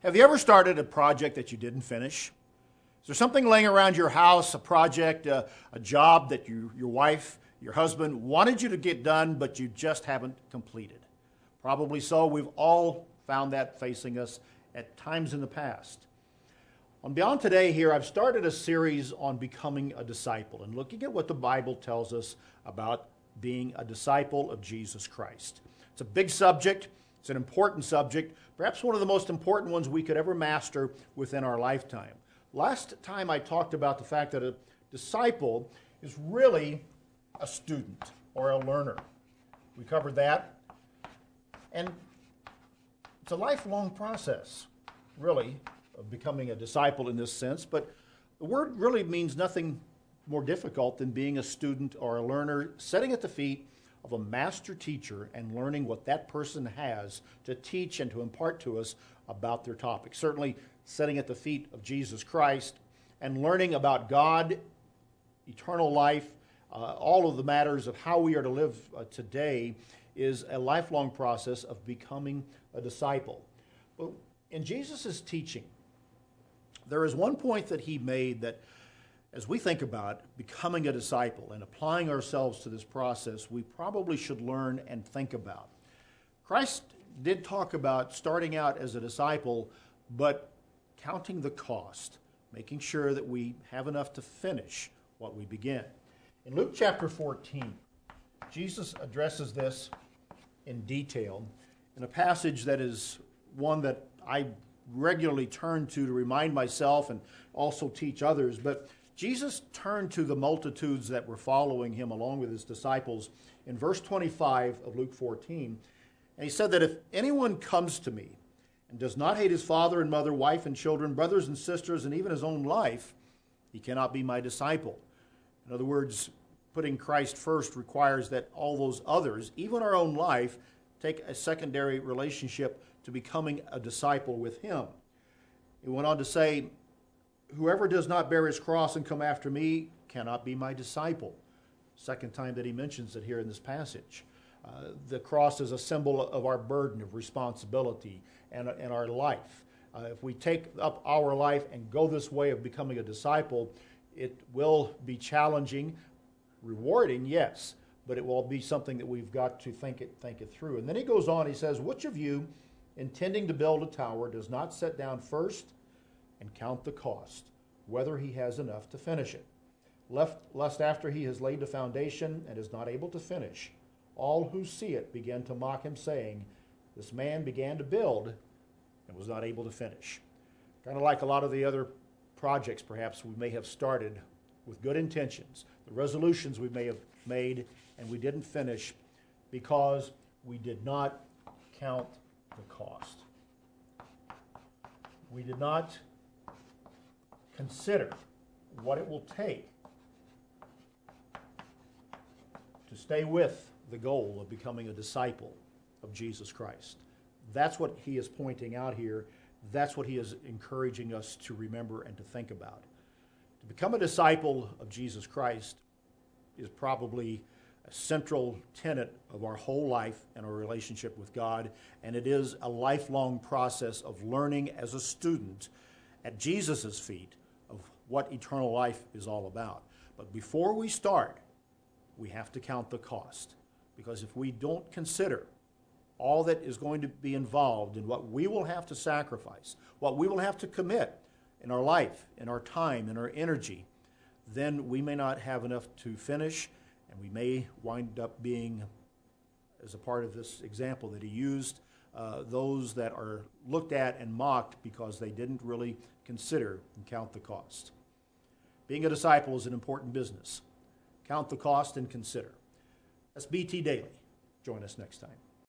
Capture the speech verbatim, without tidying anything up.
Have you ever started a project that you didn't finish? Is there something laying around your house, a project, uh, a job that you, your wife, your husband wanted you to get done, but you just haven't completed? Probably so. We've all found that facing us at times in the past. On Beyond Today here, I've started a series on becoming a disciple and looking at what the Bible tells us about being a disciple of Jesus Christ. It's a big subject. It's an important subject, perhaps one of the most important ones we could ever master within our lifetime. Last time I talked about the fact that a disciple is really a student or a learner. We covered that. And it's a lifelong process, really, of becoming a disciple in this sense. But the word really means nothing more difficult than being a student or a learner, sitting at the feet of a master teacher and learning what that person has to teach and to impart to us about their topic. Certainly sitting at the feet of Jesus Christ and learning about God, eternal life, uh, all of the matters of how we are to live uh, today is a lifelong process of becoming a disciple. Well, in Jesus' teaching, there is one point that he made that as we think about becoming a disciple and applying ourselves to this process, we probably should learn and think about. Christ did talk about starting out as a disciple, but counting the cost, making sure that we have enough to finish what we begin. In Luke chapter fourteen, Jesus addresses this in detail in a passage that is one that I regularly turn to to remind myself and also teach others. But Jesus turned to the multitudes that were following him along with his disciples in verse twenty-five of Luke fourteen. And he said that if anyone comes to me and does not hate his father and mother, wife and children, brothers and sisters, and even his own life, he cannot be my disciple. In other words, putting Christ first requires that all those others, even our own life, take a secondary relationship to becoming a disciple with him. He went on to say, whoever does not bear his cross and come after me cannot be my disciple. Second time that he mentions it here in this passage. Uh, the cross is a symbol of our burden of responsibility and, and our life. Uh, if we take up our life and go this way of becoming a disciple, it will be challenging, rewarding, yes, but it will be something that we've got to think it, think it through. And then he goes on, he says, which of you, intending to build a tower, does not sit down first and count the cost, whether he has enough to finish it? Left, lest after he has laid the foundation and is not able to finish, all who see it begin to mock him, saying, this man began to build and was not able to finish. Kind of like a lot of the other projects perhaps we may have started with good intentions, the resolutions we may have made, and we didn't finish because we did not count the cost. We did not consider what it will take to stay with the goal of becoming a disciple of Jesus Christ. That's what he is pointing out here. That's what he is encouraging us to remember and to think about. To become a disciple of Jesus Christ is probably a central tenet of our whole life and our relationship with God, and it is a lifelong process of learning as a student at Jesus' feet of what eternal life is all about. But before we start, we have to count the cost, because if we don't consider all that is going to be involved in what we will have to sacrifice, what we will have to commit in our life, in our time, in our energy, then we may not have enough to finish, and we may wind up being, as a part of this example that he used, uh, those that are looked at and mocked because they didn't really consider and count the cost. Being a disciple is an important business. Count the cost and consider. That's B T Daily. Join us next time.